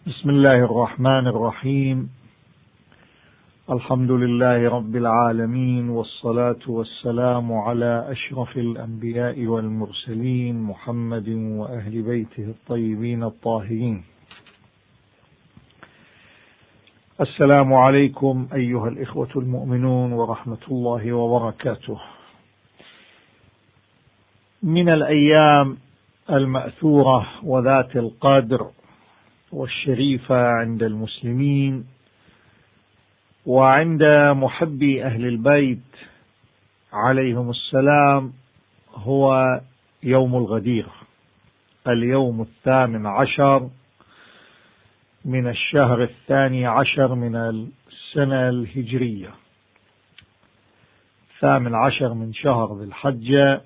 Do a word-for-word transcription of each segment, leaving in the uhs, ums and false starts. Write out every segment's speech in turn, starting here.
بسم الله الرحمن الرحيم. الحمد لله رب العالمين، والصلاة والسلام على أشرف الأنبياء والمرسلين محمد وأهل بيته الطيبين الطاهرين. السلام عليكم أيها الإخوة المؤمنون ورحمة الله وبركاته. من الأيام المأثورة وذات القدر والشريفة عند المسلمين وعند محبي أهل البيت عليهم السلام هو يوم الغدير، اليوم الثامن عشر من الشهر الثاني عشر من السنة الهجرية، الثامن عشر من شهر ذي الحجة،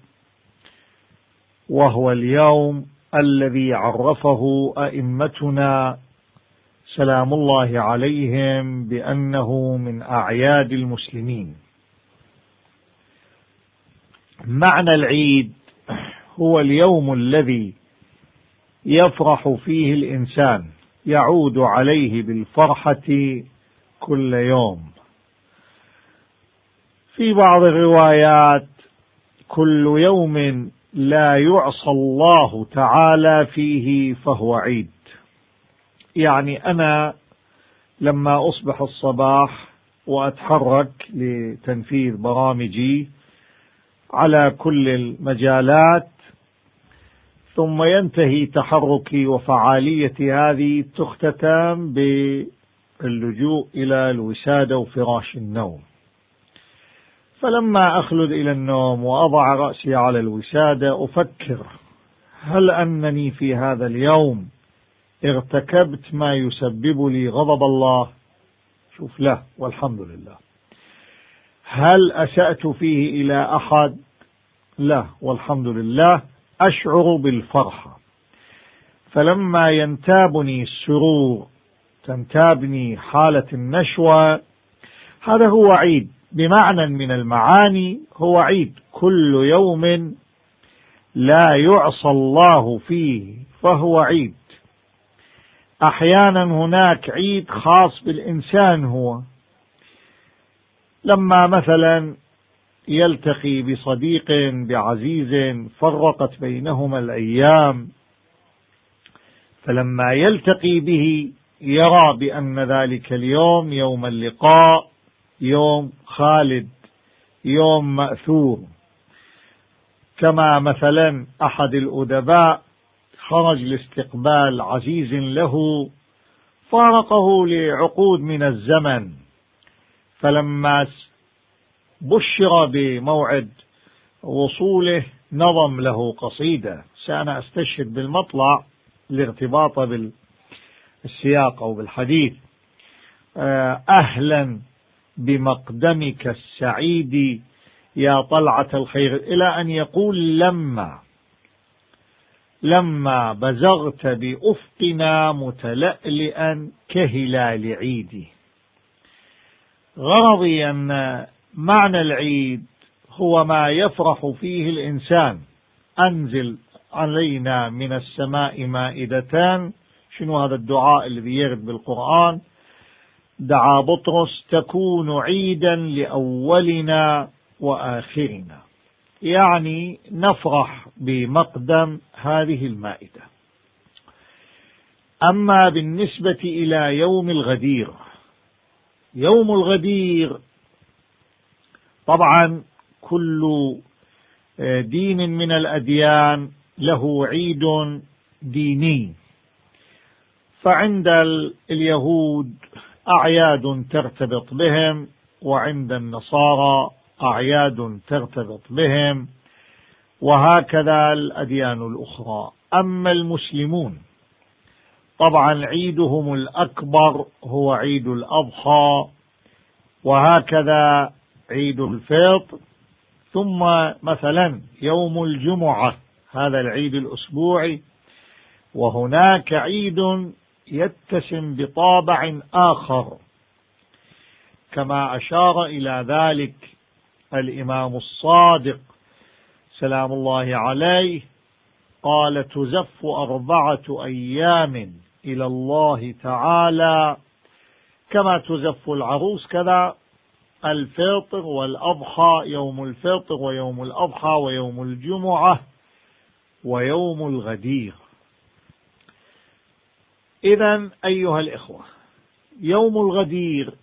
وهو اليوم الذي عرفه أئمتنا سلام الله عليهم بأنه من أعياد المسلمين. معنى العيد هو اليوم الذي يفرح فيه الإنسان، يعود عليه بالفرحة كل يوم. في بعض الروايات كل يوم لا يعصى الله تعالى فيه فهو عيد. يعني أنا لما أصبح الصباح وأتحرك لتنفيذ برامجي على كل المجالات، ثم ينتهي تحركي وفعاليتي هذه تختتم باللجوء إلى الوسادة وفراش النوم. فلما أخلد إلى النوم وأضع رأسي على الوسادة أفكر: هل أنني في هذا اليوم ارتكبت ما يسبب لي غضب الله؟ شوف، لا والحمد لله. هل أسأت فيه إلى أحد؟ لا والحمد لله. أشعر بالفرحة، فلما ينتابني السرور، تنتابني حالة النشوة، هذا هو عيد. بمعنى من المعاني هو عيد. كل يوم لا يعصى الله فيه فهو عيد. أحيانا هناك عيد خاص بالإنسان، هو لما مثلا يلتقي بصديق بعزيز فرقت بينهما الأيام، فلما يلتقي به يرى بأن ذلك اليوم يوم اللقاء، يوم خالد، يوم مأثور. كما مثلا أحد الأدباء خرج لاستقبال عزيز له فارقه لعقود من الزمن، فلما بشر بموعد وصوله نظم له قصيدة، سأنا أستشهد بالمطلع لارتباط بالسياق أو بالحديث: أهلا بمقدمك السعيد يا طلعة الخير، إلى أن يقول: لما لما بزغت بأفقنا متلألئا كهلال عيدي. غرضي أن معنى العيد هو ما يفرح فيه الإنسان. أنزل علينا من السماء مائدتان. شنو هذا الدعاء الذي يرد بالقرآن؟ دعا بطرس: تكون عيدا لأولنا وآخرنا. يعني نفرح بمقدم هذه المائدة. أما بالنسبة إلى يوم الغدير، يوم الغدير طبعا كل دين من الأديان له عيد ديني. فعند اليهود أعياد ترتبط بهم، وعند النصارى أعياد ترتبط بهم، وهكذا الأديان الأخرى. أما المسلمون طبعا عيدهم الأكبر هو عيد الأضحى، وهكذا عيد الفطر، ثم مثلا يوم الجمعة، هذا العيد الأسبوعي. وهناك عيد يتسم بطابع آخر، كما أشار إلى ذلك الإمام الصادق سلام الله عليه، قال: تزف أربعة أيام إلى الله تعالى كما تزف العروس، كذا الفطر والأضحى، يوم الفطر ويوم الأضحى ويوم الجمعة ويوم الغدير. إذن أيها الإخوة، يوم الغدير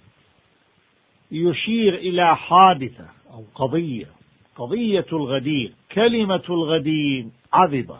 يشير إلى حادثة أو قضية، قضية الغدير. كلمة الغدير عذبة،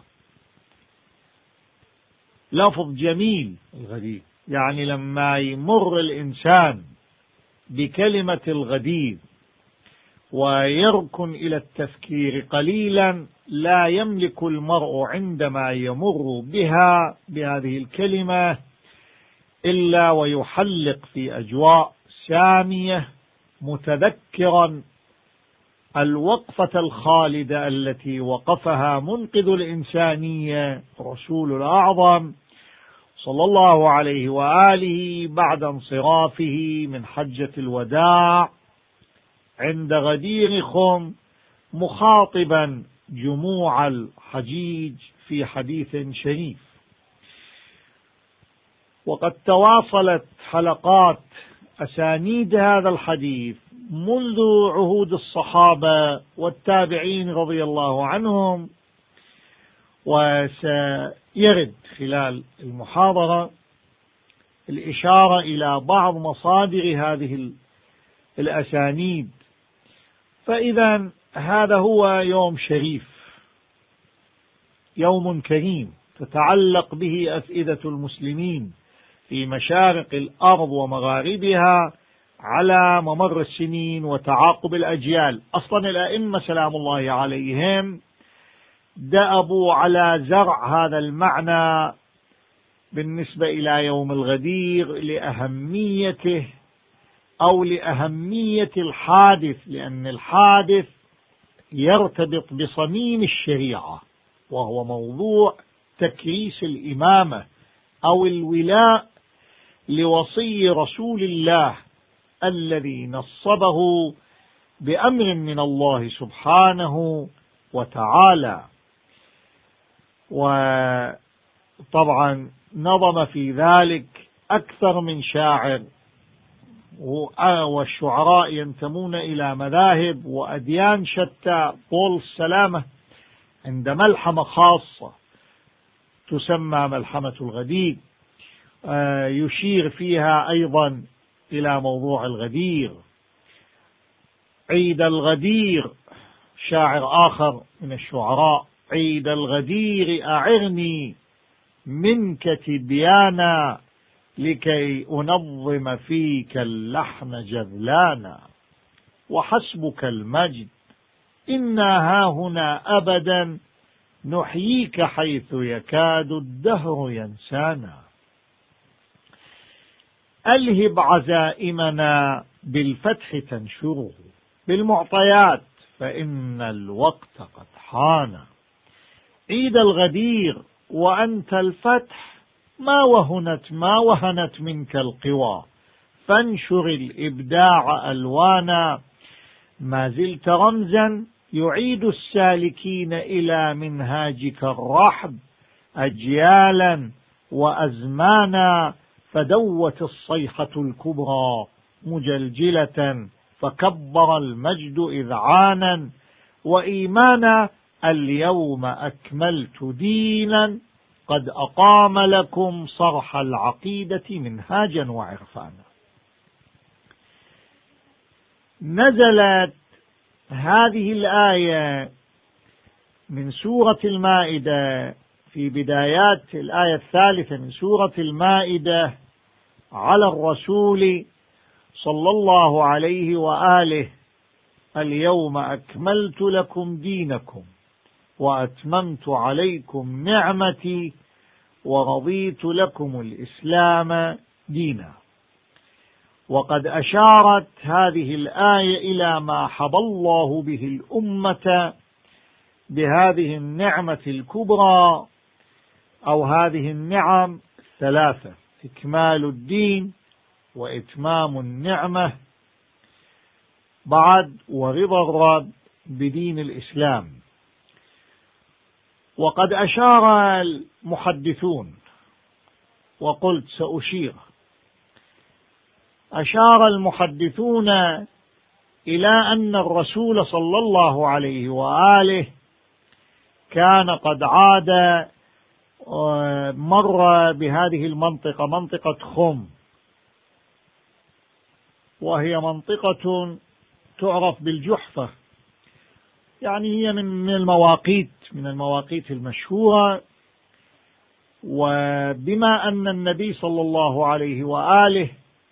لفظ جميل الغدير، يعني لما يمر الإنسان بكلمة الغدير ويركن إلى التفكير قليلا لا يملك المرء عندما يمر بها بهذه الكلمة إلا ويحلق في أجواء سامية، متذكرا الوقفة الخالدة التي وقفها منقذ الإنسانية رسول الأعظم صلى الله عليه وآله بعد انصرافه من حجة الوداع عند غدير خم، مخاطبا جموع الحجيج في حديث شريف. وقد تواصلت حلقات أسانيد هذا الحديث منذ عهود الصحابة والتابعين رضي الله عنهم، وسيرد خلال المحاضرة الإشارة إلى بعض مصادر هذه الأسانيد. فإذا هذا هو يوم شريف، يوم كريم تتعلق به أفئدة المسلمين في مشارق الأرض ومغاربها على ممر السنين وتعاقب الأجيال. أصلا الأئمة سلام الله عليهم دأبوا على زرع هذا المعنى بالنسبة إلى يوم الغدير لأهميته أو لأهمية الحادث، لأن الحادث يرتبط بصميم الشريعة، وهو موضوع تكريس الإمامة أو الولاء لوصي رسول الله الذي نصبه بأمر من الله سبحانه وتعالى. وطبعا نظم في ذلك أكثر من شاعر، والشعراء ينتمون إلى مذاهب وأديان شتى طول السلامة عند ملحمة خاصة تسمى ملحمة الغدير، يشير فيها أيضا إلى موضوع الغدير. عيد الغدير، شاعر آخر من الشعراء: عيد الغدير أعرني منك تبيانا لكي أنظم فيك اللحن جذلانا، وحسبك المجد إنا هاهنا أبدا نحييك حيث يكاد الدهر ينسانا. ألهب عزائمنا بالفتح تنشره، بالمعطيات فإن الوقت قد حان. عيد الغدير وأنت الفتح، ما وهنت ما وهنت منك القوى، فانشر الإبداع ألوانا. ما زلت رمزا يعيد السالكين إلى منهاجك الرحب أجيالا وأزمانا. فدوت الصيحة الكبرى مجلجلة، فكبر المجد إذعانا وإيمانا. اليوم أكملت دينا قد أقام لكم صرح العقيدة منهاجا وعرفانا. نزلت هذه الآية من سورة المائدة في بدايات الآية الثالثة من سورة المائدة على الرسول صلى الله عليه وآله: اليوم أكملت لكم دينكم وأتممت عليكم نعمتي ورضيت لكم الإسلام دينا. وقد أشارت هذه الآية إلى ما حبى الله به الأمة بهذه النعمة الكبرى أو هذه النعم الثلاثة: إكمال الدين وإتمام النعمة بعد ورضا الرب بدين الإسلام. وقد أشار المحدثون وقلت سأشير. أشار المحدثون إلى أن الرسول صلى الله عليه وآله كان قد عاد مر بهذه المنطقة، منطقة خم، وهي منطقة تعرف بالجحفة، يعني هي من المواقيت من المواقيت المشهورة. وبما أن النبي صلى الله عليه وآله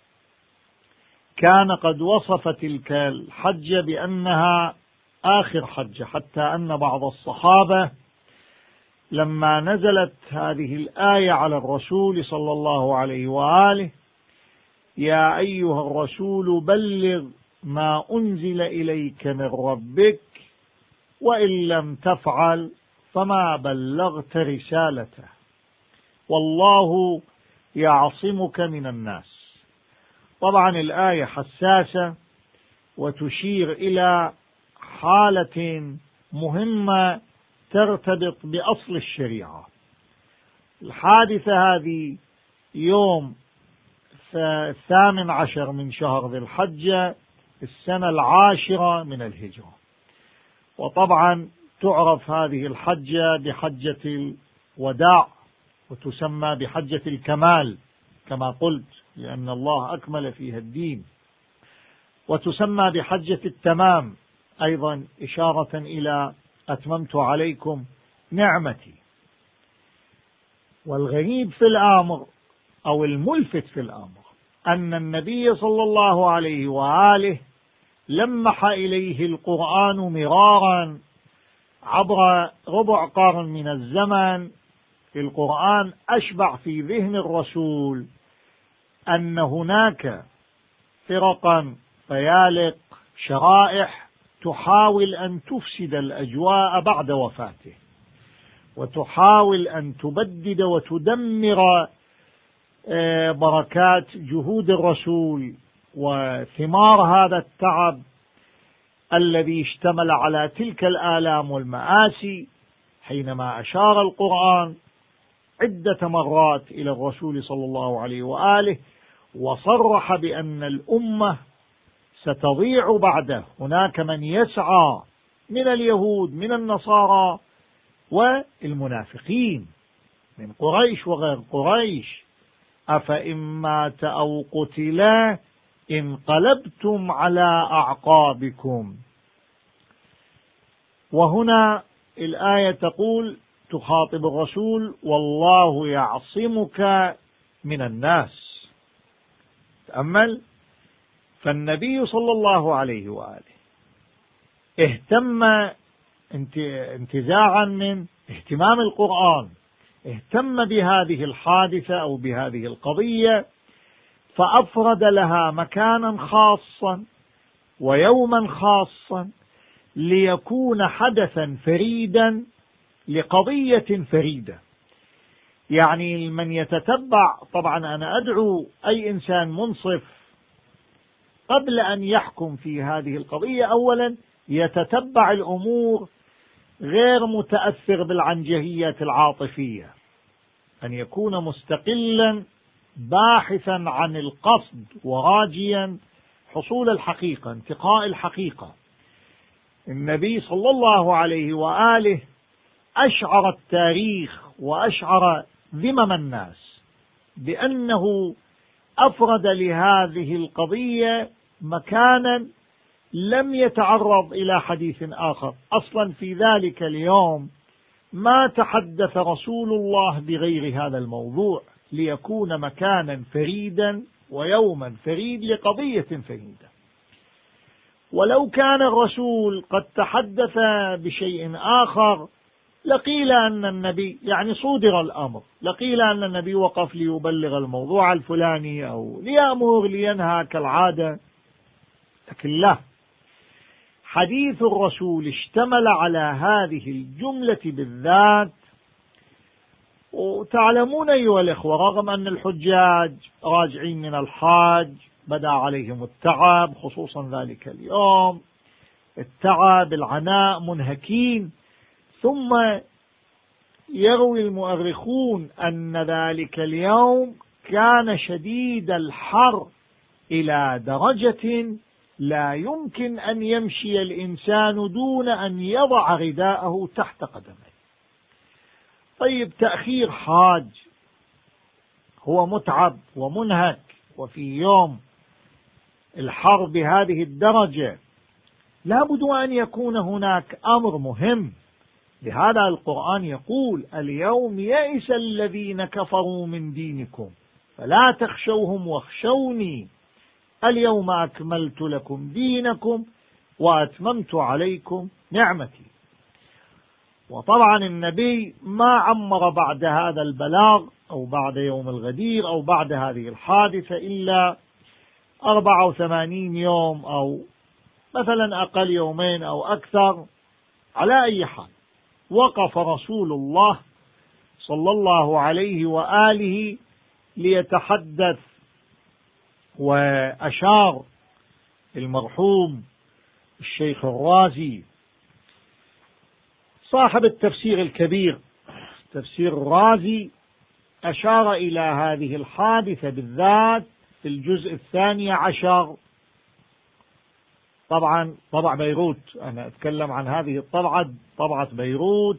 كان قد وصف تلك الحجة بأنها آخر حجة، حتى أن بعض الصحابة لما نزلت هذه الآية على الرسول صلى الله عليه وآله: يا أيها الرسول بلغ ما أنزل إليك من ربك وإن لم تفعل فما بلغت رسالته والله يعصمك من الناس. طبعا الآية حساسة وتشير إلى حالة مهمة ترتبط بأصل الشريعة. الحادثة هذه يوم الثامن عشر من شهر ذي الحجة السنة العاشرة من الهجرة، وطبعا تعرف هذه الحجة بحجة الوداع، وتسمى بحجة الكمال كما قلت، لأن الله أكمل فيها الدين، وتسمى بحجة التمام أيضا إشارة إلى أتممت عليكم نعمتي. والغريب في الأمر أو الملفت في الأمر أن النبي صلى الله عليه وآله لمح إليه القرآن مرارا عبر ربع قرن من الزمن. القرآن أشبع في ذهن الرسول أن هناك فرقا فيالق شرائح تحاول أن تفسد الأجواء بعد وفاته، وتحاول أن تبدد وتدمر بركات جهود الرسول وثمار هذا التعب الذي اشتمل على تلك الآلام والمآسي، حينما أشار القرآن عدة مرات إلى الرسول صلى الله عليه وآله وصرح بأن الأمة ستضيع بعده. هناك من يسعى من اليهود من النصارى والمنافقين من قريش وغير قريش: أفإن مات أو قتلا انقلبتم على أعقابكم. وهنا الآية تقول تخاطب الرسول: والله يعصمك من الناس. تأمل، فالنبي صلى الله عليه وآله اهتم انتزاعا من اهتمام القرآن، اهتم بهذه الحادثة أو بهذه القضية، فأفرد لها مكانا خاصا ويوما خاصا ليكون حدثا فريدا لقضية فريدة. يعني من يتتبع، طبعا أنا أدعو أي إنسان منصف قبل أن يحكم في هذه القضية أولا يتتبع الأمور غير متأثر بالعنجهيات العاطفية، أن يكون مستقلا باحثا عن القصد وراجيا حصول الحقيقة، انتقاء الحقيقة. النبي صلى الله عليه وآله أشعر التاريخ وأشعر ذمم الناس بأنه أفرد لهذه القضية مكانا لم يتعرض إلى حديث آخر. أصلا في ذلك اليوم ما تحدث رسول الله بغير هذا الموضوع، ليكون مكانا فريدا ويوما فريد لقضية فريدة. ولو كان الرسول قد تحدث بشيء آخر لقيل أن النبي يعني صودر الأمر، لقيل أن النبي وقف ليبلغ الموضوع الفلاني أو ليأمر لينهى كالعادة، لكن لا، حديث الرسول اشتمل على هذه الجملة بالذات. وتعلمون أيها الإخوة، رغم أن الحجاج راجعين من الحاج بدأ عليهم التعب، خصوصا ذلك اليوم التعب العناء منهكين، ثم يروي المؤرخون أن ذلك اليوم كان شديد الحر إلى درجة لا يمكن أن يمشي الإنسان دون أن يضع رداءه تحت قدمه. طيب، تأخير حاج هو متعب ومنهك، وفي يوم الحر بهذه الدرجة لا بد أن يكون هناك أمر مهم. لهذا القرآن يقول: اليوم يئس الذين كفروا من دينكم فلا تخشوهم واخشوني اليوم أكملت لكم دينكم وأتممت عليكم نعمتي. وطبعا النبي ما عمر بعد هذا البلاغ أو بعد يوم الغدير أو بعد هذه الحادثة إلا أربعة وثمانين يوم، أو مثلا أقل يومين أو أكثر. على أي حال، وقف رسول الله صلى الله عليه وآله ليتحدث، وأشار المرحوم الشيخ الرازي صاحب التفسير الكبير تفسير الرازي، أشار إلى هذه الحادثة بالذات في الجزء الثاني عشر. طبعا طبع بيروت، أنا أتكلم عن هذه الطبعة، طبعة بيروت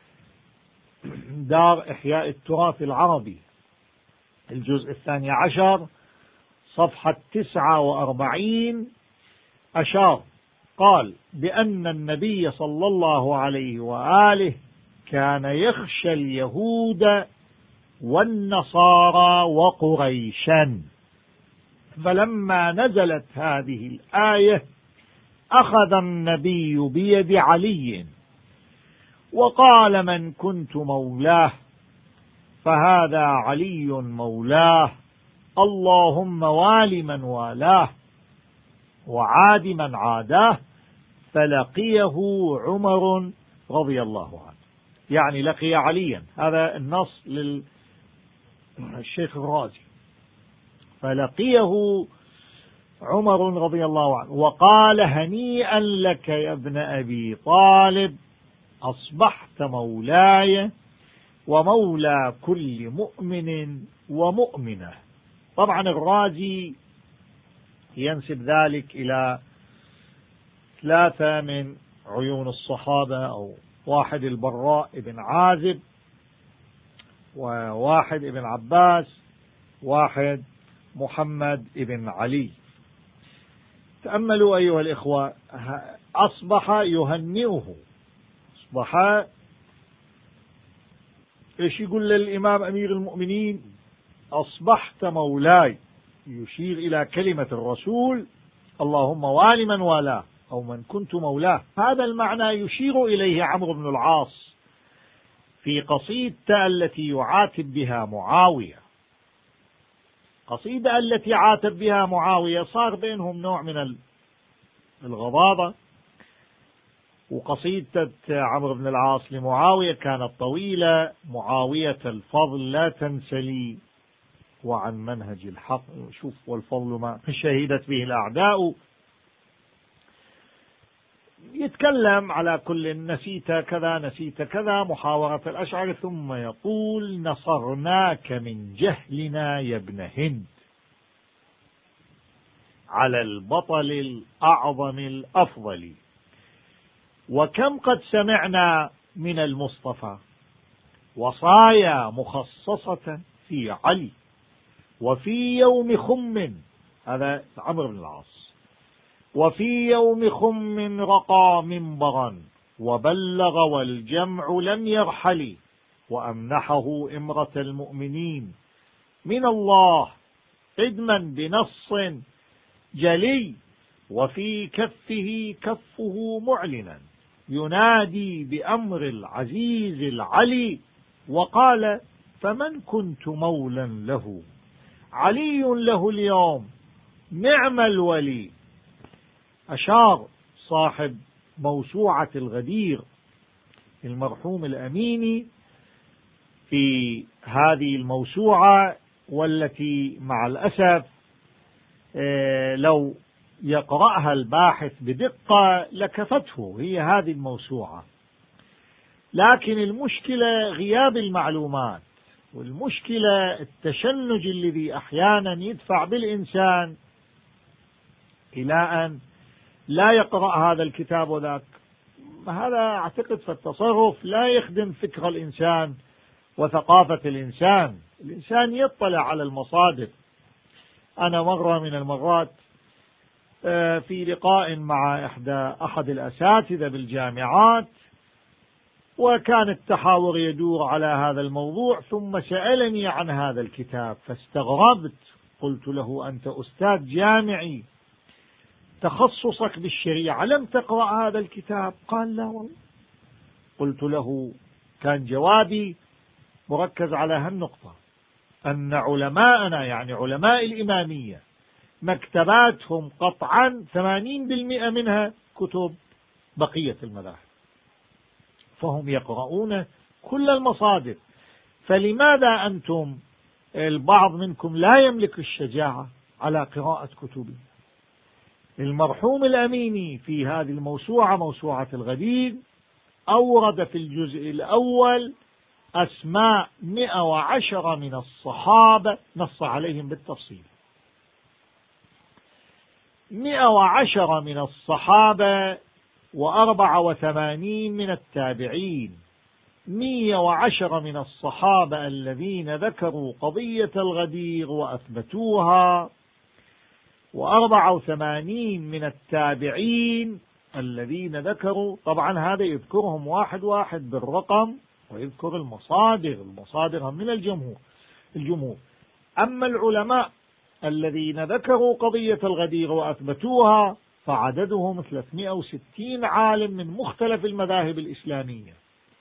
دار إحياء التراث العربي، الجزء الثاني عشر صفحة تسعة وأربعين. أشار قال بأن النبي صلى الله عليه وآله كان يخشى اليهود والنصارى وقريشا، فلما نزلت هذه الآية أخذ النبي بيد علي وقال: من كنت مولاه فهذا علي مولاه، اللهم وال من والاه وعاد من عاداه. فلقيه عمر رضي الله عنه، يعني لقي عليا. هذا النص للشيخ الرازي. فلقيه عمر رضي الله عنه وقال: هنيئا لك يا ابن أبي طالب، أصبحت مولاي ومولى كل مؤمن ومؤمنة. طبعا الرازي ينسب ذلك إلى ثلاثة من عيون الصحابة، أو واحد البراء بن عازب، وواحد ابن عباس، واحد محمد ابن علي. تأملوا أيها الإخوة، أصبح يهنئه، أصبح إيش يقول للإمام أمير المؤمنين؟ أصبحت مولاي، يشير إلى كلمة الرسول: اللهم وال من والاه أو من كنت مولاه. هذا المعنى يشير إليه عمرو بن العاص في قصيدته التي يعاتب بها معاوية. قصيدة التي عاتب بها معاوية صار بينهم نوع من الغضاضة، وقصيدة عمرو بن العاص لمعاوية كانت طويلة: معاوية الفضل لا تنسلي وعن منهج الحق، شوف، والفضل ما شهدت به الأعداء. يتكلم على كل نسيت كذا نسيت كذا، محاورة الأشعر، ثم يقول: نصرناك من جهلنا يا ابن هند على البطل الأعظم الأفضل، وكم قد سمعنا من المصطفى وصايا مخصصة في علي، وفي يوم خم، هذا عمرو بن العاص، وفي يوم خم رقى منبرا وبلغ والجمع لم يرحل، وأمنحه إمرة المؤمنين من الله إدما بنص جلي، وفي كفه كفه معلنا ينادي بأمر العزيز العلي، وقال: فمن كنت مولا له علي له اليوم نعم الولي. أشار صاحب موسوعة الغدير المرحوم الأميني في هذه الموسوعة، والتي مع الأسف لو يقرأها الباحث بدقة لكفته، هي هذه الموسوعة. لكن المشكلة غياب المعلومات، والمشكلة التشنج الذي أحيانا يدفع بالإنسان إلى أن لا يقرأ هذا الكتاب وذاك. هذا أعتقد في التصرف لا يخدم فكر الإنسان وثقافة الإنسان. الإنسان يطلع على المصادر. أنا مرة من المرات في لقاء مع إحدى أحد الأساتذة بالجامعات، وكان التحاور يدور على هذا الموضوع، ثم سألني عن هذا الكتاب فاستغربت. قلت له: أنت أستاذ جامعي تخصصك بالشريعة، لم تقرأ هذا الكتاب؟ قال: لا والله. قلت له، كان جوابي مركز على هالنقطة، أن علماءنا يعني علماء الإمامية مكتباتهم قطعا ثمانين بالمئة منها كتب بقية المذاهب، فهم يقرؤون كل المصادر. فلماذا أنتم البعض منكم لا يملك الشجاعة على قراءة كتبه؟ المرحوم الأميني في هذه الموسوعة، موسوعة الغدير، أورد في الجزء الأول أسماء مئة وعشرة من الصحابة، نص عليهم بالتفصيل. مئة وعشرة من الصحابة وأربعة وثمانين من التابعين. مئة وعشرة من الصحابة الذين ذكروا قضية الغدير وأثبتوها، وأربعة وثمانين من التابعين الذين ذكروا، طبعا هذا يذكرهم واحد واحد بالرقم ويذكر المصادر، المصادر من الجمهور الجمهور أما العلماء الذين ذكروا قضية الغدير وأثبتوها فعددهم ثلاثمئة وستين عالم من مختلف المذاهب الإسلامية.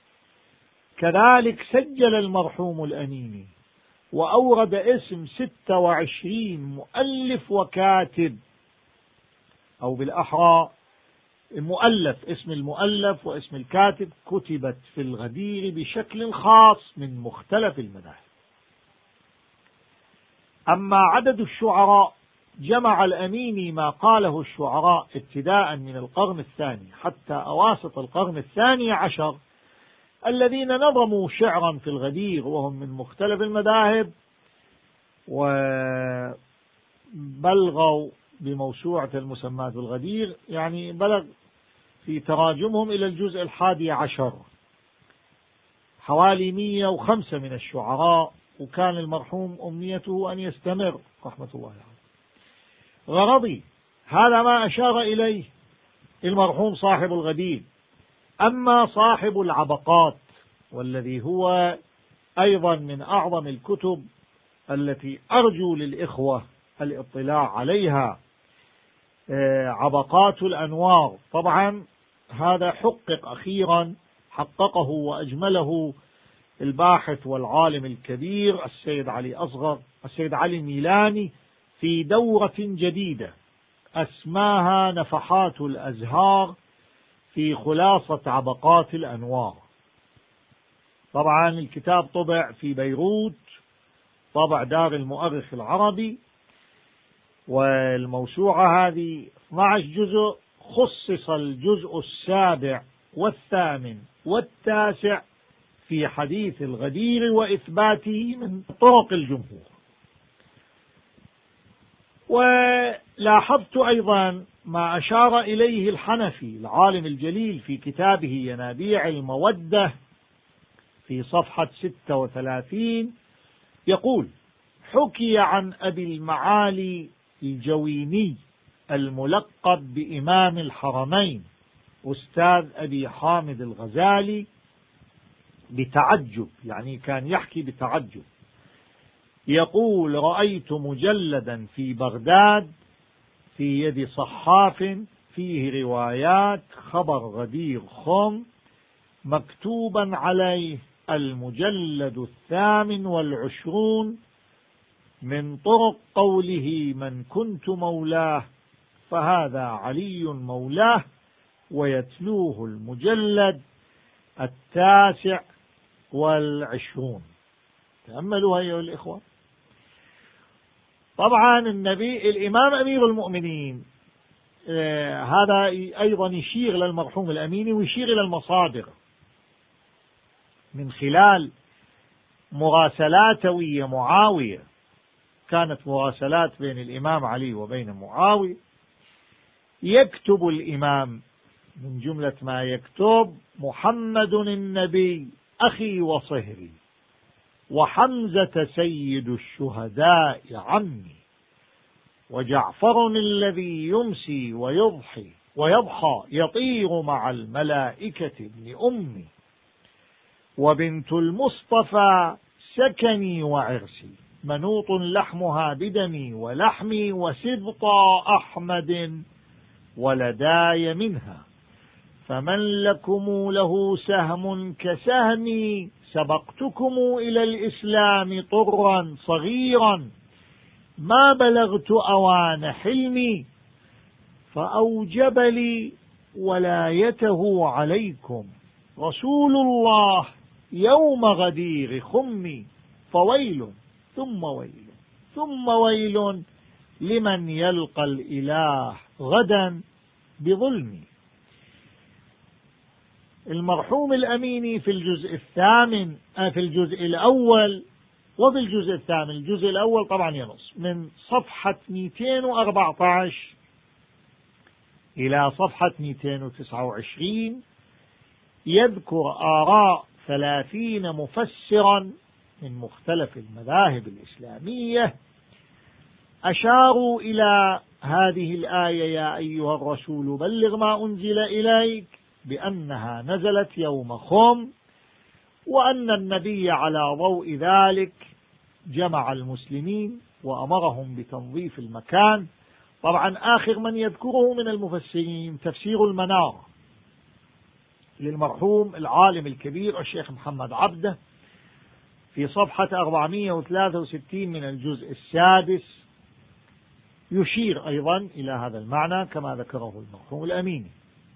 كذلك سجل المرحوم الأميني وأورد اسم ستة وعشرين مؤلف وكاتب، أو بالأحرى مؤلف، اسم المؤلف واسم الكاتب كتبت في الغدير بشكل خاص من مختلف المذاهب. أما عدد الشعراء، جمع الأميني ما قاله الشعراء ابتداء من القرن الثاني حتى أواسط القرن الثاني عشر الذين نظموا شعرا في الغدير وهم من مختلف المذاهب، وبلغوا بموسوعة المسماة بالغدير، يعني بلغ في تراجمهم إلى الجزء الحادي عشر حوالي مئة وخمسة من الشعراء. وكان المرحوم أمنيته أن يستمر رحمة الله عليه. غرضي هذا ما أشار إليه المرحوم صاحب الغدير. أما صاحب العبقات، والذي هو أيضا من أعظم الكتب التي أرجو للإخوة الاطلاع عليها، عبقات الأنوار، طبعا هذا حقق أخيرا، حققه وأجمله الباحث والعالم الكبير السيد علي أصغر السيد علي الميلاني في دورة جديدة أسماها نفحات الأزهار في خلاصة عبقات الأنوار. طبعا الكتاب طبع في بيروت، طبع دار المؤرخ العربي، والموسوعة هذه اثني عشر جزء، خصص الجزء السابع والثامن والتاسع في حديث الغدير وإثباته من طرق الجمهور. ولاحظت أيضا ما أشار إليه الحنفي العالم الجليل في كتابه ينابيع المودة في صفحة ستة وثلاثين، يقول: حكي عن أبي المعالي الجويني الملقب بإمام الحرمين أستاذ أبي حامد الغزالي بتعجب، يعني كان يحكي بتعجب، يقول: رأيت مجلدا في بغداد في يد صحاف فيه روايات خبر غدير خم مكتوبا عليه المجلد الثامن والعشرون من طرق قوله: من كنت مولاه فهذا علي مولاه، ويتلوه المجلد التاسع والعشرون. تأملوا أيها الإخوة. طبعا النبي الإمام أمير المؤمنين آه هذا أيضا يشير للمرحوم الأميني ويشير إلى المصادر. من خلال مراسلاته ويا معاوية، كانت مراسلات بين الإمام علي وبين معاوية، يكتب الإمام من جملة ما يكتب: محمد النبي أخي وصهري، وحمزة سيد الشهداء عمي، وجعفر الذي يمسي ويضحي ويضحى يطير مع الملائكة ابن أمي، وبنت المصطفى سكني وعرسي، منوط لحمها بدمي ولحمي، وسبط أحمد ولداي منها، فمن لكم له سهم كسهمي، سبقتكم إلى الإسلام طرا صغيرا، ما بلغت أوان حلمي، فأوجب لي ولايته عليكم رسول الله يوم غدير خمي، فويل ثم ويل ثم ويل لمن يلقى الإله غدا بظلمي. المرحوم الأميني في الجزء الثامن في الجزء الأول وفي الجزء الثامن، الجزء الأول طبعا ينص من صفحة مئتين وأربعة عشر إلى صفحة مئتين وتسعة وعشرين، يذكر آراء ثلاثين مفسرا من مختلف المذاهب الإسلامية أشاروا إلى هذه الآية: يا أيها الرسول بلغ ما أنزل إليك، بأنها نزلت يوم خم، وأن النبي على ضوء ذلك جمع المسلمين وأمرهم بتنظيف المكان. طبعا آخر من يذكره من المفسرين تفسير المنار للمرحوم العالم الكبير الشيخ محمد عبده في صفحة أربعمئة وثلاثة وستين من الجزء السادس، يشير أيضا إلى هذا المعنى كما ذكره المرحوم الأميني.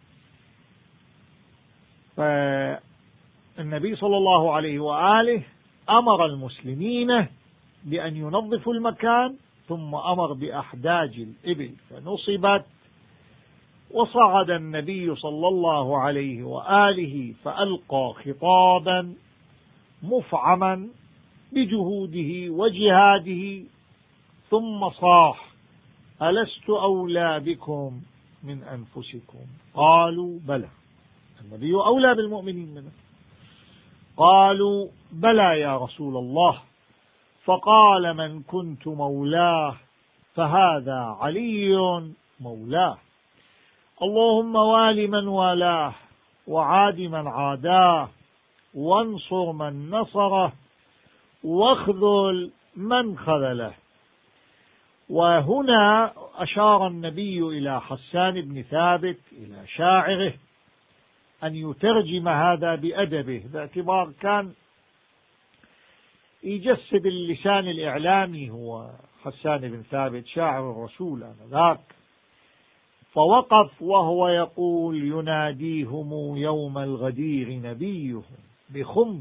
فالنبي صلى الله عليه وآله أمر المسلمين بأن ينظفوا المكان، ثم أمر بأحداج الإبل فنصبت، وصعد النبي صلى الله عليه وآله فألقى خطابا مفعما بجهوده وجهاده، ثم صاح: ألست أولى بكم من أنفسكم؟ قالوا بلى. النبي أولى بالمؤمنين منه. قالوا بلى يا رسول الله. فقال: من كنت مولاه فهذا علي مولاه، اللهم وال من والاه، وعاد من عاداه، وانصر من نصره، واخذل من خذله. وهنا أشار النبي إلى حسان بن ثابت إلى شاعره أن يترجم هذا بأدبه، باعتبار كان يجسد اللسان الإعلامي هو حسان بن ثابت شاعر الرسول آنذاك. فوقف وهو يقول: يناديهم يوم الغدير نبيهم بخم،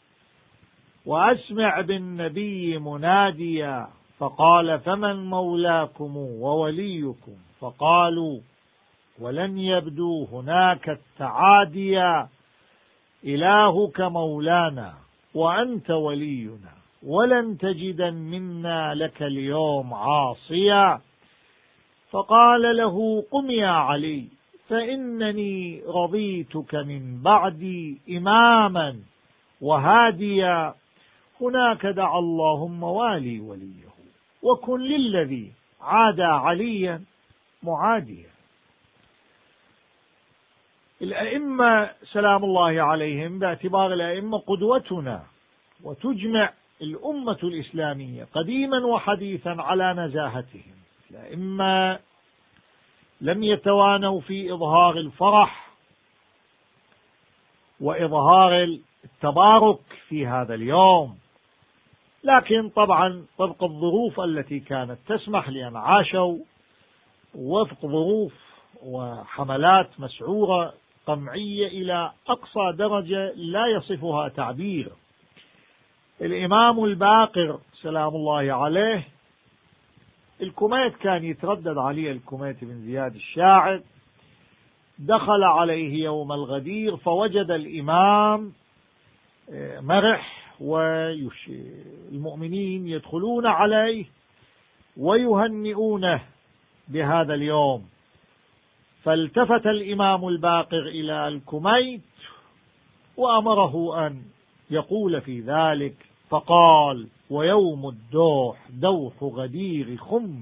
وأسمع بالنبي مناديا، فقال: فمن مولاكم ووليكم؟ فقالوا: ولن يبدو هناك التعاديا، إلهك مولانا وأنت ولينا، ولن تجد منا لك اليوم عاصيا. فقال له: قم يا علي، فإنني رضيتك من بعدي إماما وهاديا، هناك دعا اللهم والي وليه، وكن للذي عادى عليا معاديا. الأئمة سلام الله عليهم باعتبار الأئمة قدوتنا، وتجمع الأمة الإسلامية قديما وحديثا على نزاهتهم. الأئمة لم يتوانوا في إظهار الفرح وإظهار التبارك في هذا اليوم، لكن طبعا وفق الظروف التي كانت تسمح، لأن عاشوا وفق ظروف وحملات مسعورة قمعية إلى أقصى درجة لا يصفها تعبير. الإمام الباقر سلام الله عليه، الكميت كان يتردد عليه الكميت بن زياد الشاعر، دخل عليه يوم الغدير فوجد الإمام مرح، والمؤمنين يدخلون عليه ويهنئونه بهذا اليوم. فالتفت الإمام الباقر إلى الكميت وأمره أن يقول في ذلك، فقال: ويوم الدوح دوح غدير خم،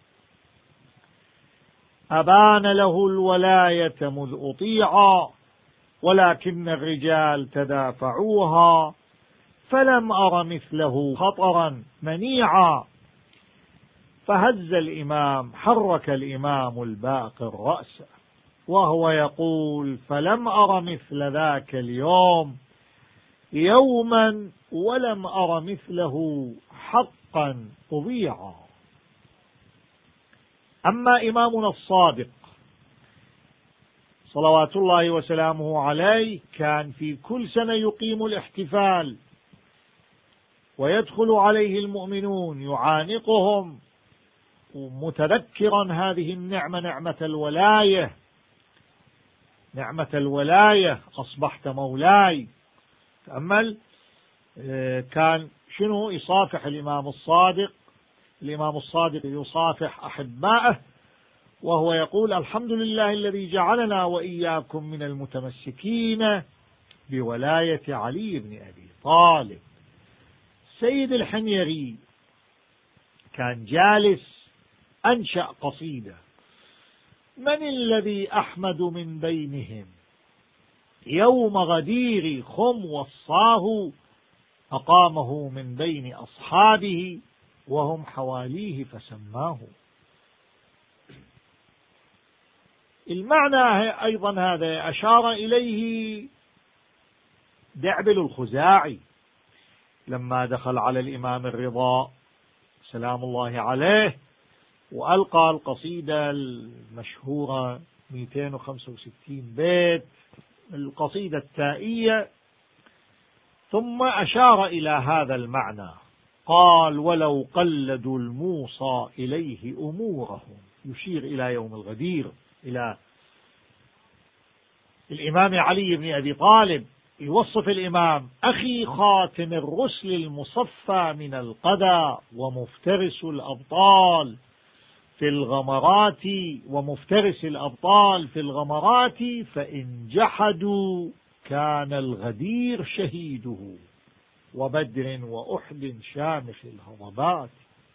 أبان له الولاية مذ أطيعا، ولكن الرجال تدافعوها، فلم أر مثله خطرا منيعا. فهز الإمام حرك الإمام الباقر رأسه وهو يقول: فلم أر مثل ذاك اليوم يوما ولم أر مثله حقا أضيعا. أما إمامنا الصادق صلوات الله وسلامه عليه كان في كل سنة يقيم الاحتفال، ويدخل عليه المؤمنون يعانقهم متذكرا هذه النعمة، نعمة الولاية، نعمة الولاية، أصبحت مولاي. تأمل، كان شنو يصافح الإمام الصادق؟ الإمام الصادق يصافح أحبائه وهو يقول: الحمد لله الذي جعلنا وإياكم من المتمسكين بولاية علي بن أبي طالب. سيد الحميري كان جالس أنشأ قصيدة: من الذي أحمد من بينهم يوم غدير خم وصاه، أقامه من بين أصحابه وهم حواليه فسماه. المعنى أيضا هذا أشار إليه دعبل الخزاعي لما دخل على الإمام الرضا سلام الله عليه وألقى القصيدة المشهورة مئتين وخمسة وستين بيت، القصيدة التائية، ثم أشار إلى هذا المعنى، قال: ولو قلدوا الموصى إليه أمورهم، يشير إلى يوم الغدير، إلى الإمام علي بن أبي طالب. يوصف الإمام: أخي خاتم الرسل المصفى من القدى، ومفترس الأبطال في الغمرات ومفترس الأبطال في الغمرات، فإن جحدوا كان الغدير شهيده، وبدر وأحد شامخ الهضبات.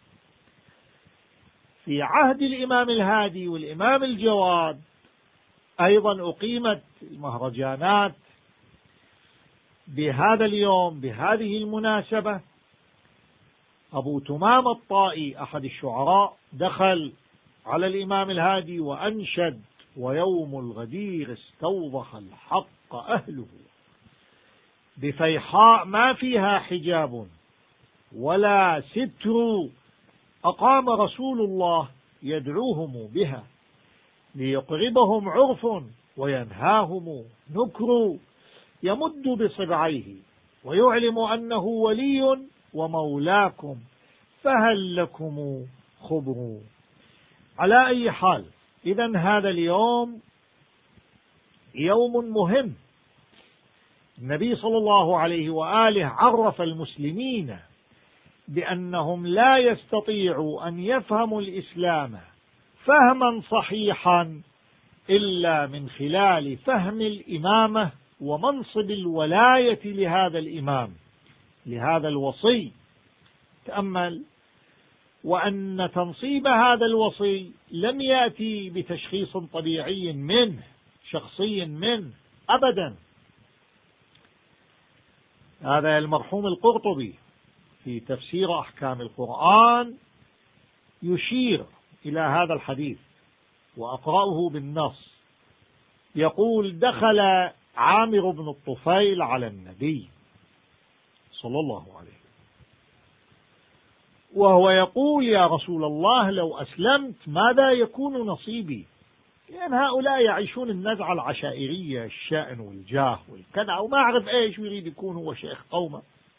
في عهد الإمام الهادي والإمام الجواد أيضا أقيمت المهرجانات بهذا اليوم بهذه المناسبة. أبو تمام الطائي أحد الشعراء دخل على الإمام الهادي وأنشد: ويوم الغدير استوضح الحق أهله، بفيحاء ما فيها حجاب ولا ستر، أقام رسول الله يدعوهم بها، ليقربهم عرف وينهاهم نكر، يمد بصبعيه ويعلم أنه ولي ومولاكم، فهل لكم خبر. على أي حال، إذن هذا اليوم يوم مهم. النبي صلى الله عليه وآله عرف المسلمين بأنهم لا يستطيعوا أن يفهموا الإسلام فهما صحيحا إلا من خلال فهم الإمامة ومنصب الولاية لهذا الإمام، لهذا الوصي. تأمل، وأن تنصيب هذا الوصي لم يأتي بتشخيص طبيعي منه، شخصي منه، أبدا. هذا المرحوم القرطبي في تفسير أحكام القرآن يشير إلى هذا الحديث، وأقرأه بالنص. يقول: دخل عامر بن الطفيل على النبي صلى الله عليه وهو يقول: يا رسول الله، لو أسلمت ماذا يكون نصيبي؟ لأن هؤلاء يعيشون النزعة العشائرية، الشأن والجاه والكذا، وما أعرف إيش يريد يكون هو شيخ قومه.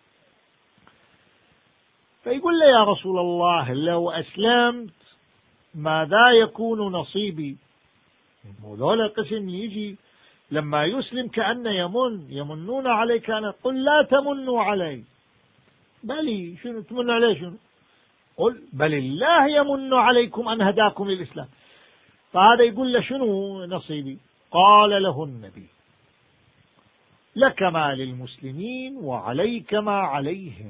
فيقول له: يا رسول الله، لو أسلمت ماذا يكون نصيبي؟ هذول القسم يجي لما يسلم كأن يمن يمنون عليك أنا قل لا تمنوا علي، بل شنو تمنوا عليه؟ شنو قل بل الله يمن عليكم أن هداكم للإسلام. فهذا يقول له شنو نصيبي؟ قال له النبي لك ما للمسلمين وعليك ما عليهم.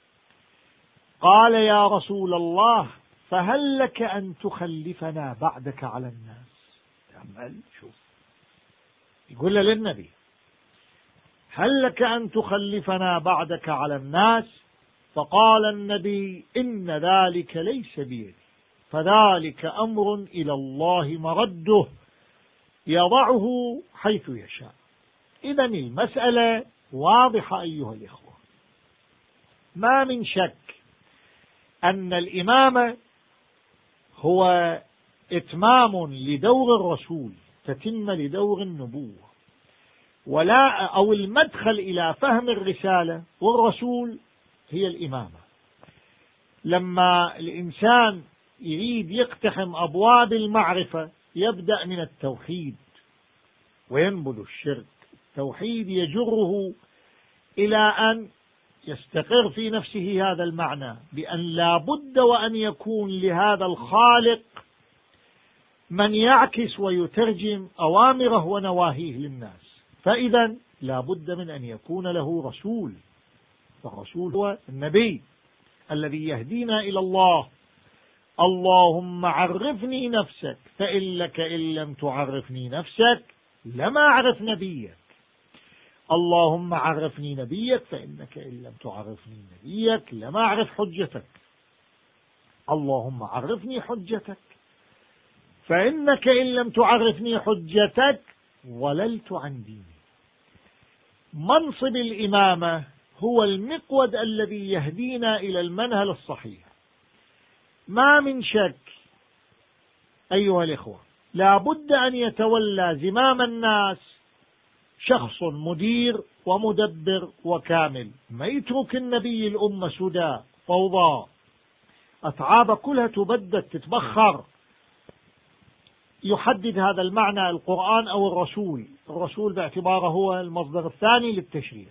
قال يا رسول الله فهل لك أن تخلفنا بعدك على الناس؟ تعمل شوف، يقول له للنبي هل لك أن تخلفنا بعدك على الناس؟ فقال النبي إن ذلك ليس بيدي، فذلك أمر إلى الله مرده يضعه حيث يشاء. إذن المسألة واضحة أيها الإخوة، ما من شك أن الإمامة هو إتمام لدور الرسول، تتم لدور النبوة، ولا أو المدخل إلى فهم الرسالة والرسول هي الإمامة. لما الإنسان يريد يقتحم أبواب المعرفة يبدأ من التوحيد وينبذ الشرك. التوحيد يجره إلى أن يستقر في نفسه هذا المعنى بأن لا بد وأن يكون لهذا الخالق من يعكس ويترجم أوامره ونواهيه للناس، فإذا لا بد من أن يكون له رسول، فالرسول هو النبي الذي يهدينا إلى الله. اللهم عرفني نفسك فإن لك إن لم تعرفني نفسك لما أعرف نبيك. اللهم عرفني نبيك فإنك إن لم تعرفني نبيك لما أعرف حجتك. اللهم عرفني حجتك فإنك إن لم تعرفني حجتك ضللت عن ديني. منصب الإمامة هو المقود الذي يهدينا إلى المنهل الصحيح. ما من شك أيها الإخوة لا بد أن يتولى زمام الناس شخص مدير ومدبر وكامل، ما يترك النبي الأمة سدى فوضى أتعاب كلها تبدد تتبخر. يحدد هذا المعنى القرآن أو الرسول، الرسول باعتباره هو المصدر الثاني للتشريع.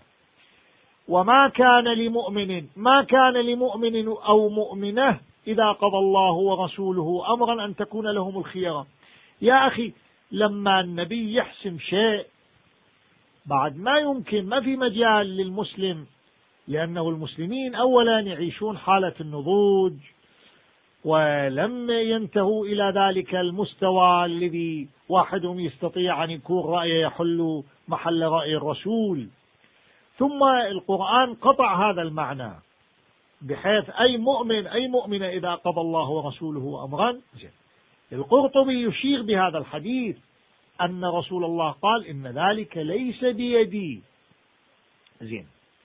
وما كان لمؤمن ما كان لمؤمن أو مؤمنة إذا قضى الله ورسوله أمرا أن تكون لهم الخيرة. يا أخي لما النبي يحسم شيء بعد ما يمكن، ما في مجال للمسلم، لأنه المسلمين أولا يعيشون حالة النضوج ولم ينتهوا إلى ذلك المستوى الذي واحدهم يستطيع أن يكون رأيه يحل محل رأي الرسول. ثم القرآن قطع هذا المعنى بحيث أي مؤمن أي مؤمنة إذا قضى الله ورسوله أمرا. القرطبي يشير بهذا الحديث أن رسول الله قال إن ذلك ليس بيدي. زين،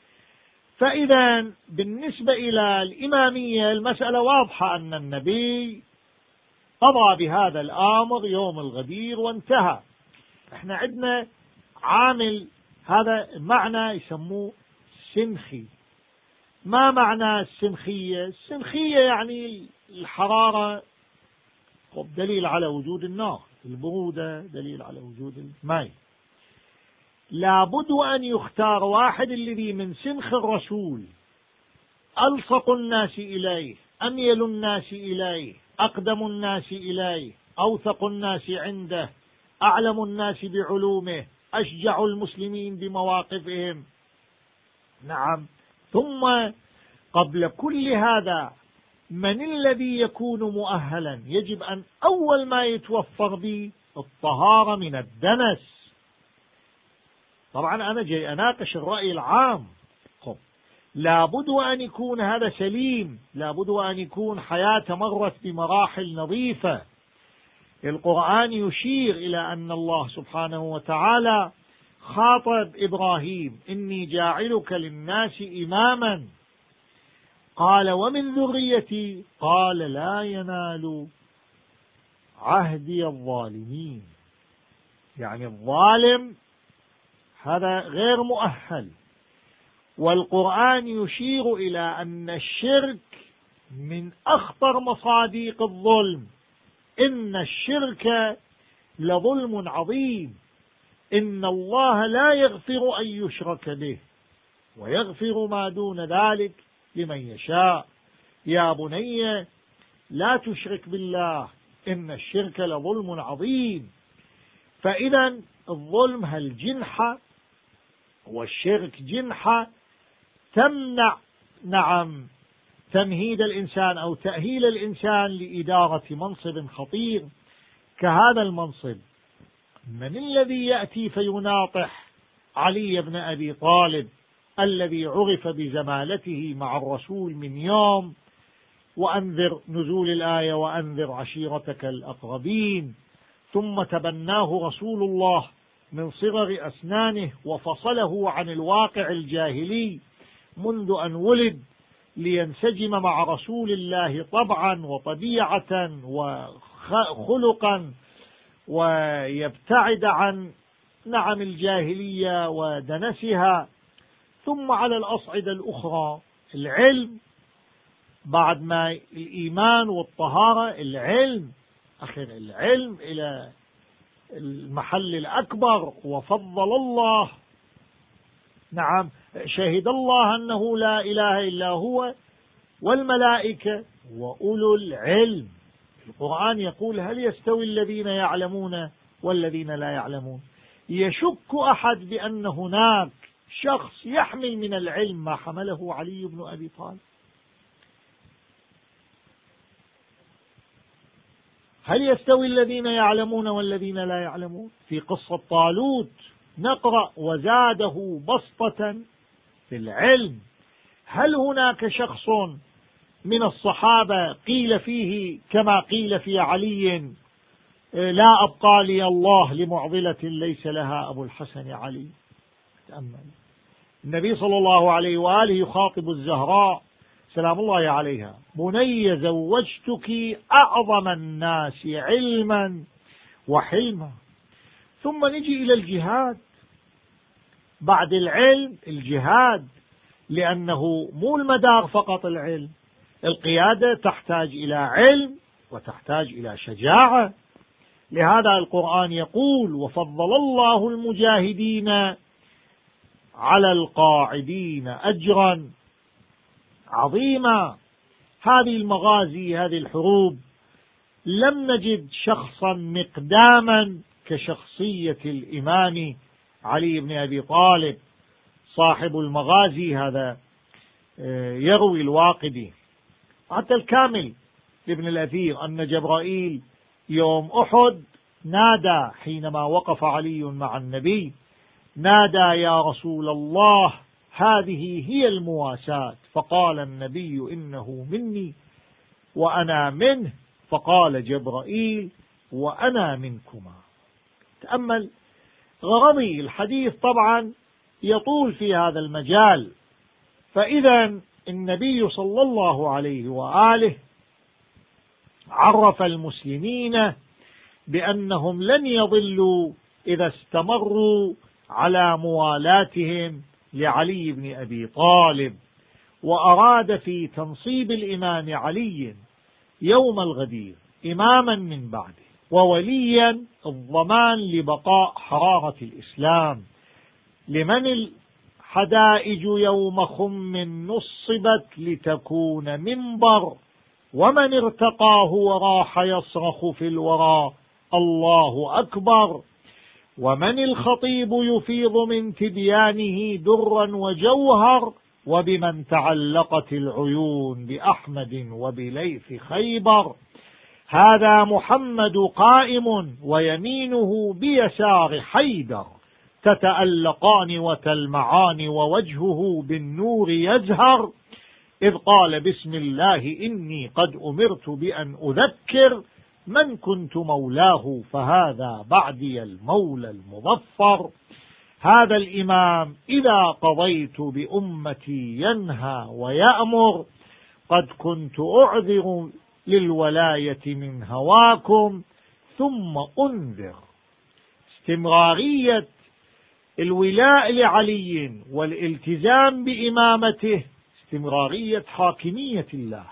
فإذا بالنسبة إلى الإمامية المسألة واضحة أن النبي قضى بهذا الأمر يوم الغدير وانتهى. احنا عندنا عامل هذا معنى يسموه سنخي. ما معنى السنخية؟ السنخية يعني الحرارة دليل على وجود النار، البرودة دليل على وجود الماء. لابد أن يختار واحد الذي من سنخ الرسول، ألصق الناس إليه، أميل الناس إليه، أقدم الناس إليه، أوثق الناس عنده، أعلم الناس بعلومه، أشجع المسلمين بمواقفهم. نعم، ثم قبل كل هذا من الذي يكون مؤهلا؟ يجب أن أول ما يتوفر به الطهارة من الدنس. طبعا أنا جاي أناقش الرأي العام. خب لابد أن يكون هذا سليم، لابد أن يكون حياته مرت بمراحل نظيفة. القرآن يشير إلى أن الله سبحانه وتعالى خاطب إبراهيم إني جاعلك للناس إماما، قال ومن ذريتي، قال لا ينال عهدي الظالمين. يعني الظالم هذا غير مؤهل. والقرآن يشير إلى أن الشرك من أخطر مصادق الظلم، إن الشرك لظلم عظيم. إن الله لا يغفر أن يشرك به ويغفر ما دون ذلك لمن يشاء. يا بني لا تشرك بالله إن الشرك لظلم عظيم. فإذا الظلم هالجنحة والشرك جنحة تمنع نعم تمهيد الإنسان أو تأهيل الإنسان لإدارة منصب خطير كهذا المنصب. من الذي يأتي فيناطح علي بن أبي طالب الذي عرف بزمالته مع الرسول من يوم وأنذر نزول الآية وأنذر عشيرتك الأقربين، ثم تبناه رسول الله من صغر أسنانه وفصله عن الواقع الجاهلي منذ أن ولد لينسجم مع رسول الله طبعا وطبيعة وخلقا ويبتعد عن نعم الجاهلية ودنسها. ثم على الأصعدة الأخرى العلم، بعد ما الإيمان والطهارة العلم، أخر العلم إلى المحل الأكبر. وفضل الله نعم شهد الله أنه لا إله إلا هو والملائكة وأولو العلم. القرآن يقول هل يستوي الذين يعلمون والذين لا يعلمون؟ يشك أحد بأن هناك شخص يحمل من العلم ما حمله علي بن أبي طالب؟ هل يستوي الذين يعلمون والذين لا يعلمون؟ في قصة طالوت نقرأ وزاده بسطة في العلم. هل هناك شخص من الصحابة قيل فيه كما قيل في علي لا أبقى لي الله لمعضلة ليس لها أبو الحسن علي؟ تأمل النبي صلى الله عليه وآله يخاطب الزهراء سلام الله عليها: بني زوجتك أعظم الناس علما وحلما. ثم نجي إلى الجهاد بعد العلم، الجهاد، لأنه مو المدار فقط العلم، القيادة تحتاج إلى علم وتحتاج إلى شجاعة. لهذا القرآن يقول وفضل الله المجاهدين على القاعدين أجرا عظيما. هذه المغازي، هذه الحروب، لم نجد شخصا مقداما كشخصية الإمام علي بن أبي طالب صاحب المغازي. هذا يروي الواقدي حتى الكامل لابن الأثير أن جبرائيل يوم أحد نادى حينما وقف علي مع النبي، نادى يا رسول الله هذه هي المواساة، فقال النبي إنه مني وأنا منه، فقال جبرائيل وأنا منكما. تأمل غرضي الحديث طبعا يطول في هذا المجال. فإذا النبي صلى الله عليه وآله عرف المسلمين بأنهم لن يضلوا إذا استمروا على موالاتهم لعلي بن أبي طالب، وأراد في تنصيب الإمام علي يوم الغدير إماما من بعده ووليا الضمان لبقاء حرارة الإسلام. لمن الحدائج يوم خم نصبت لتكون منبر، ومن ارتقاه وراح يصرخ في الورى الله أكبر. ومن الخطيب يفيض من تبيانه درا وجوهر، وبمن تعلقت العيون بأحمد وبليث خيبر. هذا محمد قائم ويمينه بيسار حيدر، تتألقان وتلمعان ووجهه بالنور يزهر. إذ قال بسم الله إني قد أمرت بأن أذكر، من كنت مولاه فهذا بعدي المولى المظفر. هذا الإمام إذا قضيت بأمتي ينهى ويأمر، قد كنت أعذر للولاية من هواكم ثم أنذر. استمرارية الولاء لعلي والالتزام بإمامته استمرارية حاكمية الله،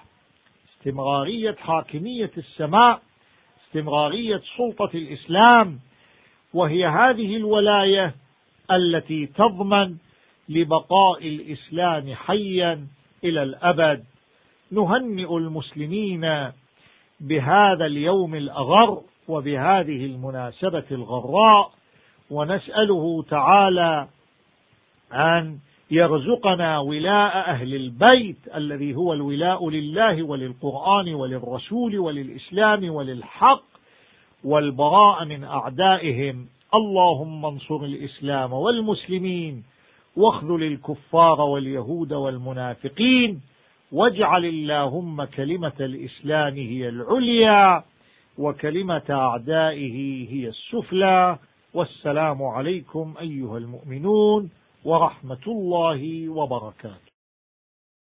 استمرارية حاكمية السماء، استمرارية سلطة الإسلام. وهي هذه الولاية التي تضمن لبقاء الإسلام حيا إلى الأبد. نهنئ المسلمين بهذا اليوم الأغر وبهذه المناسبة الغراء، ونسأله تعالى أن يرزقنا ولاء أهل البيت الذي هو الولاء لله وللقرآن وللرسول وللإسلام وللحق، والبراء من أعدائهم. اللهم انصر الإسلام والمسلمين، واخذل الكفار واليهود والمنافقين، واجعل اللهم كلمة الإسلام هي العليا وكلمة أعدائه هي السفلى. والسلام عليكم أيها المؤمنون ورحمة الله وبركاته.